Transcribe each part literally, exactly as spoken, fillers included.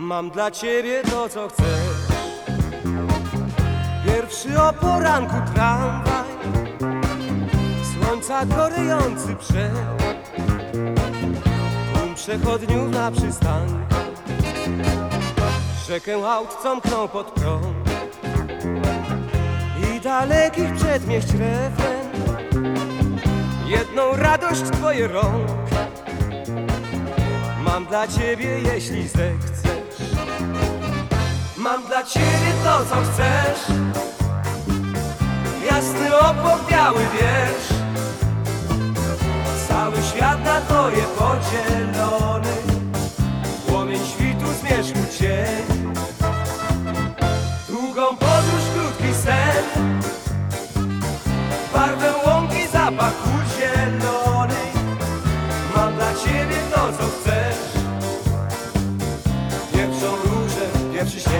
Mam dla ciebie to, co chcesz. Pierwszy o poranku tramwaj, słońca gorejący brzeg, tłum przechodniów na przystanku, rzekę aut, co mkną pod prąd i dalekich przedmieść refren. Jedną radość twoje rąk mam dla ciebie, jeśli zechcesz. Mam dla ciebie to, co chcesz. Jasny obłok, biały wiersz, cały świat na tobie podzielony, płomień świtu, zmierzchu cień, długą podróż, krótki sen, barwę łąki, zapach kul zielonych. Mam dla ciebie to, co chcesz. Pierwszą różę, pierwszy śnieg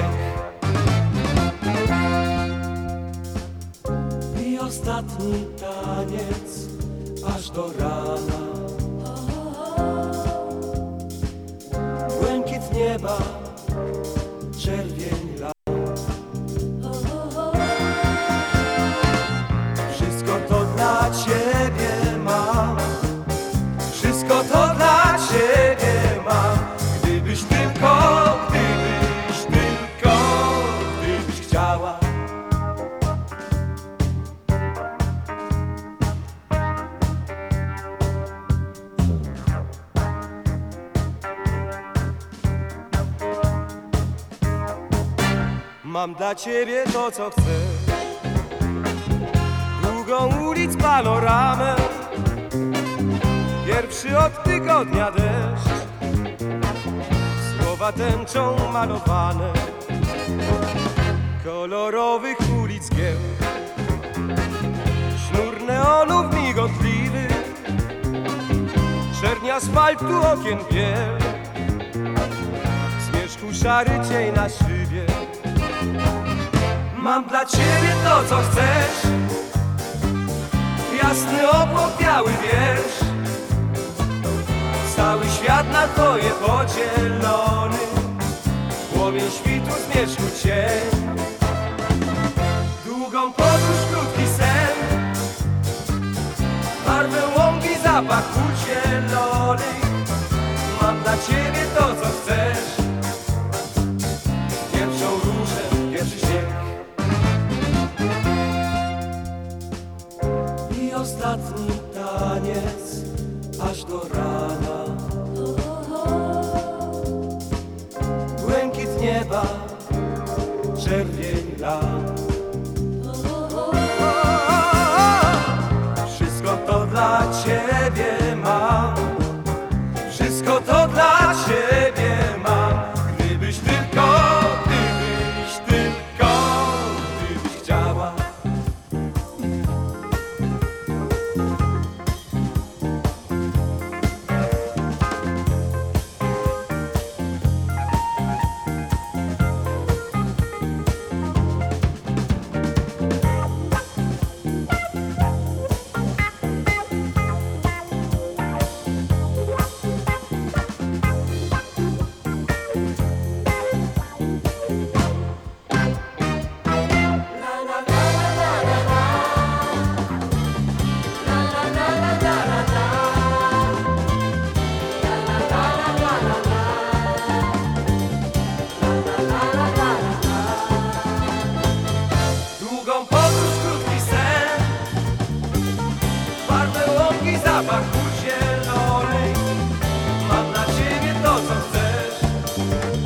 i ostatni taniec aż do rana. Błękit nieba, czerwień lat. Wszystko to dla ciebie mam, wszystko to dla ciebie mam. Gdybyś tylko, gdybyś tylko, gdybyś chciała. Mam dla ciebie to, co chcesz. Długą ulic panoramę, pierwszy od tygodnia deszcz, słowa tęczą malowane, kolorowych ulic giełd, sznur neonów migotliwy, czerni asfaltu, okien biel, zmierzchu szary cień na szybie. Mam dla ciebie to, co chcesz. Jasny obłok, biały wiersz, cały świat na twoje podzielony, płomień świtu, zmierzchu cień, długą podróż, krótki sen, barwę łąki, zapach kul zielonych. Mam dla ciebie to, co chcesz. Pierwszą różę, pierwszy śnieg i ostatni taniec aż do rana. Błękit nieba, czerwień lat. Wszystko to dla ciebie mam, wszystko to dla ciebie mam. Gdybyś tylko, gdybyś tylko, gdybyś chciała. Długą podróż, krótki sen, barwę łąki, zapach kul zielonych. Mam dla ciebie to, co chcesz.